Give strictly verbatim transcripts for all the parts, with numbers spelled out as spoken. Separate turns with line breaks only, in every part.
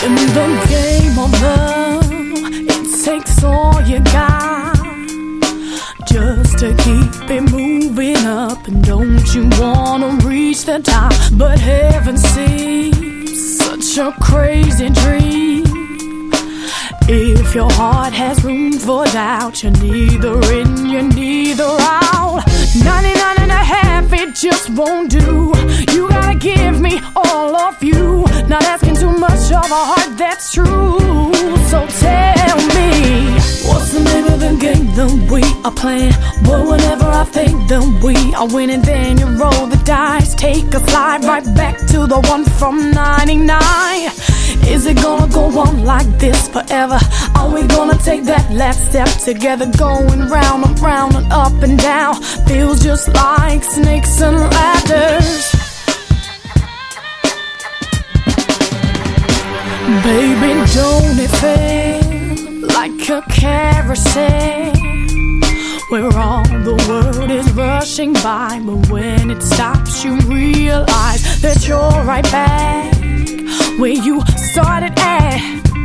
In the game of love, it takes all you got just to keep it moving up. And don't you wanna reach the top? But heaven seems such a crazy dream. If your heart has room for doubt, you're neither in, you're neither out. ninety-nine and a half, it just won't do. You gotta give me all of you. Not asking too much of a heart, that's true. So tell me, what's the name of the game that we are playing? But whenever I think that we are winning, then you roll the dice, take a slide right back to the one from ninety-nine. Is it gonna go on like this forever? Are we gonna take that last step together? Going round and round and up and down, feels just like snakes and ladders. Baby, don't it feel like a carousel, where all the world is rushing by, but when it stops you realize that you're right back where you started at.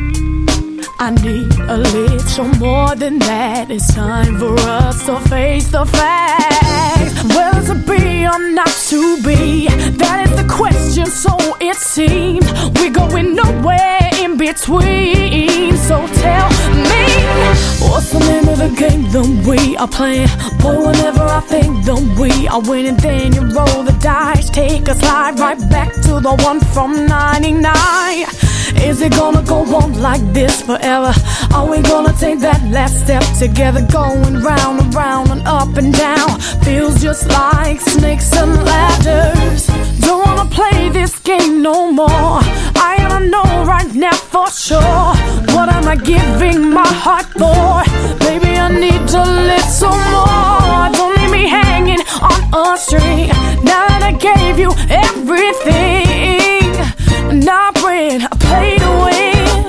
I need a little more than that. It's time for us to face the facts. Well, to be or not to be, that is the question, so it seems. We're going nowhere in between. So tell me, what's the name of the game that we are playing? Boy, whenever I think that we are winning, then you roll the dice, take a slide right back to the one from ninety-nine. Is it gonna go on like this forever? Are we gonna take that last step together? Going round and round and up and down, feels just like snakes and ladders. Don't wanna play this game no more. I gotta know right now for sure, what am I giving my heart for? Baby, I need a little more. Don't leave me hanging on a string. Now that I gave you everything, and I bring a play to win.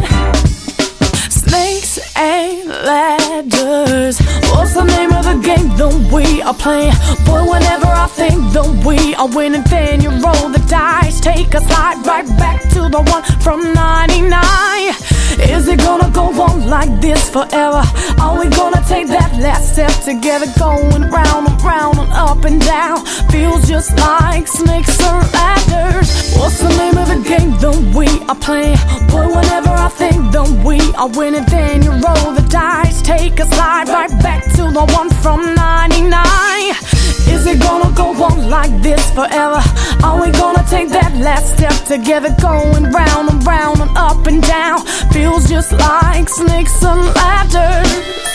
Snakes and ladders, what's the name of the game that we are playing? Boy, whenever I think that we are winning, then you roll the dice, take a slide right back to the one from ninety-nine. Is it gonna go on like this forever? Are we gonna take that last step together? Going round and round and up and down, feels just like snakes and ladders. What's the name of the game that we are playing? Boy, whenever I think that we are winning, then you roll the dice, take a slide right back to the one from ninety-nine. Is it gonna go on like this forever? Are we gonna take that last step together? Going round and round and up and down, feels just like snakes and ladders.